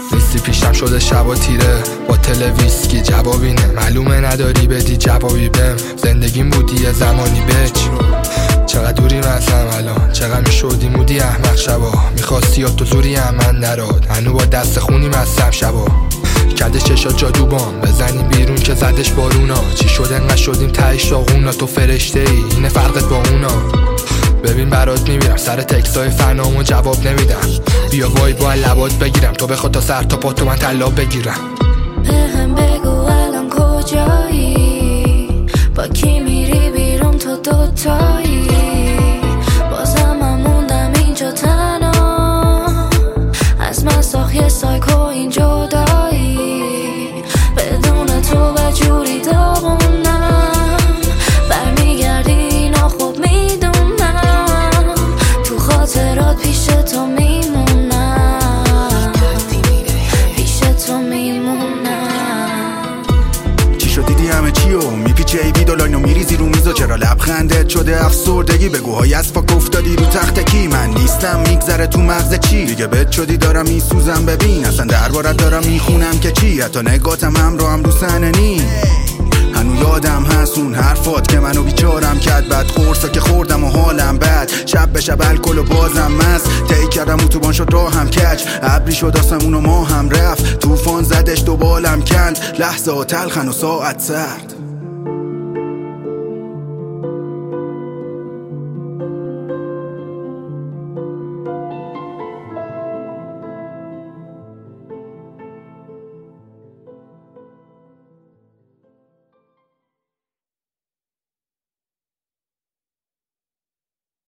نیستی پیشم شده شبا تیره با ویسکی جوابی نه معلومه نداری بدی جوابی بهم زندگیم بودی یه زمانی بچ چقدر دوری مثلم الان چقدر میشدی مودی احمق شبا میخواستی یا تو زوری هم من نراد هنو با دست خونی مستم شبا کرده چشات جادو بام بزنی بیرون که زدش بارونا چی شد انقدر شدیم تهش داغونا تو فرشته ای اینه فرقت با اونا ببین برات میمیرم سر تکستای فنامو جواب نمیدم بیا وای با لبات بگیرم تو بخواد تا سر تا پا تو من طلا بگیرم بهم بگو الان کجایی با کی میری بیرون تو دوتایی بازم من موندم اینجا تنها از مساخ یه سایکو این جدایی بدون تو به جوری داغونم برمیگردی اینا خوب میدونم تو خاطرات پیش تو میمونم پیش تو میمونم چی شد دیدی همه چیو میپیچه ای بیدالاینو میریزی رو میزو چرا لبخندت شده افسردگی بگوهای از پاک افتادی رو تخت کی من نیستم میگذره تو مغز چی دیگه بد شدی دارم میسوزم ببین اصلا دربارت دارم میخونم که چی حتی نگاتم همراهم رو صحنه نی هنو یادم هست اون حرفات که منو بیچارم کرد بعد قرصا که خوردم و حالم بد شب به شب الکل و بازم مست طی کردم اتوبان شد راهم کج ابری شد آسمون و ما هم رفت طوفان زدش دو بالم کند لحظه ها تلخن و ساعت سرد